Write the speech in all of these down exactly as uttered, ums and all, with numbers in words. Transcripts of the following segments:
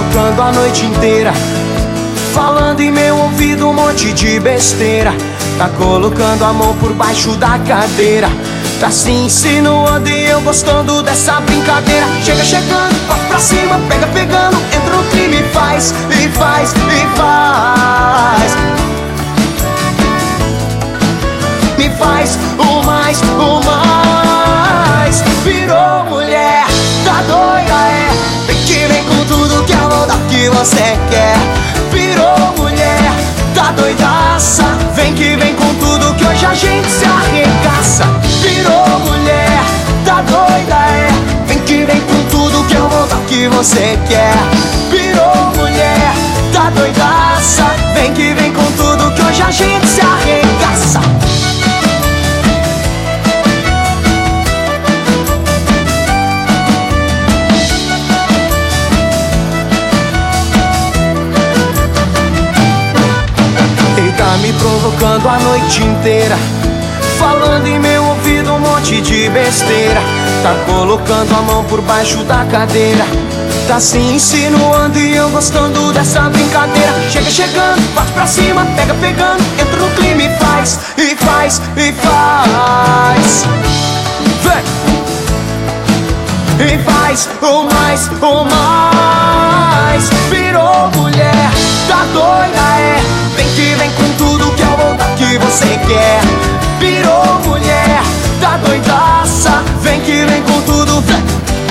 provocando a noite inteira, falando em meu ouvido um monte de besteira. Tá colocando a mão por baixo da cadeira, tá se insinuando e eu gostando dessa brincadeira. Chega chegando, vai pra cima, pega pegando, entra no clima e faz, e faz, e faz. Me faz o mais, o mais. Virou mulher, tá doida, é. Vem que vem com tudo que é o da que você quer. Virou mulher, tá doidaça. Vem que vem com tudo que hoje a gente se arregaça. Virou mulher, tá doida, é. Vem que vem com tudo que eu vou dar que você quer. Virou mulher, tá doidaça. Vem que vem com tudo que hoje a gente se arregaça. Tá me provocando a noite inteira, falando em meu ouvido um monte de besteira. Tá colocando a mão por baixo da cadeira, tá se insinuando e eu gostando dessa brincadeira. Chega chegando, bate pra cima, pega pegando, entra no clima e faz, e faz, e faz. Vem! E faz o mais, o mais. Virou mulher, tá doida, é. Vem que vem com tudo que é o que você quer. Virou mulher, tá doidaça. Vem que vem com tudo, vem.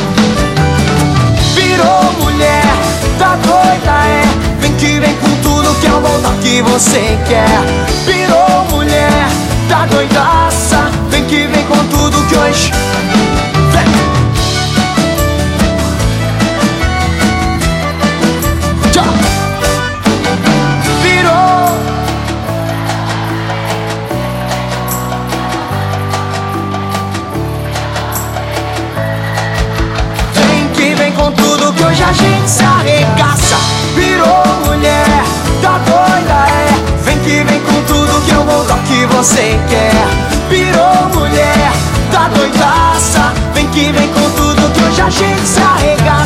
Virou mulher, tá doida, é. Vem que vem com tudo que é o que você quer. Virou mulher, tá doidaça. Vem que vem com tudo que hoje vem. Com tudo que hoje a gente se arregaça. Virou mulher, tá doida, é. Vem que vem com tudo que eu vou dar que você quer. Virou mulher, tá doidaça. Vem que vem com tudo que hoje a gente se arregaça.